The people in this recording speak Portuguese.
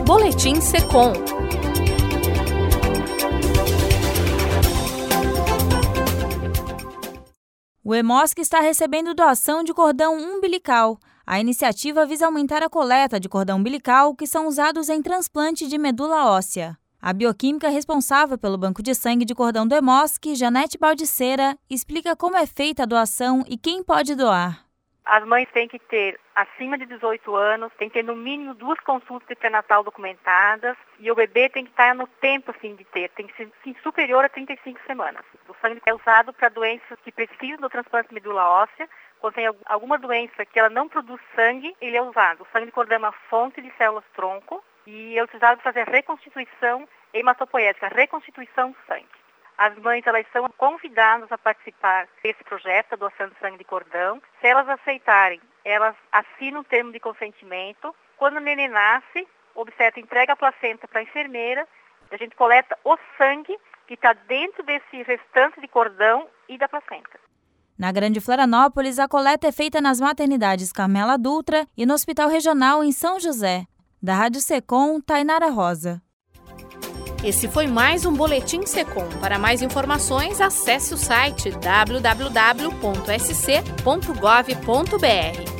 Boletim Secom. O Hemosc está recebendo doação de cordão umbilical. A iniciativa visa aumentar a coleta de cordão umbilical que são usados em transplante de medula óssea. A bioquímica responsável pelo banco de sangue de cordão do Hemosc, Janete Baldiceira, explica como é feita a doação e quem pode doar. As mães têm que ter acima de 18 anos, tem que ter no mínimo 2 consultas de pré-natal documentadas e o bebê tem que estar no tempo de ter, tem que ser superior a 35 semanas. O sangue é usado para doenças que precisam do transplante de medula óssea. Quando tem alguma doença que ela não produz sangue, ele é usado. O sangue de cordão é uma fonte de células-tronco e é utilizado para fazer a reconstituição hematopoética, a reconstituição do sangue. As mães elas são convidadas a participar desse projeto, a doação de sangue de cordão. Se elas aceitarem, elas assinam o termo de consentimento. Quando o neném nasce, o obstetra entrega a placenta para a enfermeira, a gente coleta o sangue que está dentro desse restante de cordão e da placenta. Na Grande Florianópolis, a coleta é feita nas maternidades Carmela Dutra e no Hospital Regional em São José. Da Rádio Secom, Tainara Rosa. Esse foi mais um Boletim Secom. Para mais informações, acesse o site www.sc.gov.br.